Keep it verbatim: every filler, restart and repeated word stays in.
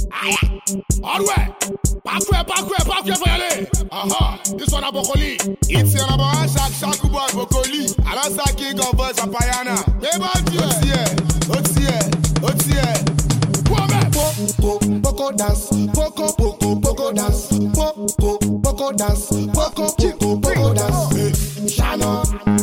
Aïe. Alright. Parfait, parfait, parfait, faut y aller. Aha. This one a Bokoli. It's your number one shot, Shaku Boy Bokoli. Alasa King of Boys of Payana. Eba Otie. Otie. Otie. Poco, poco dance, poco, poco, poco dance, poco, poco dance, poco, poco, poco dance. Shano.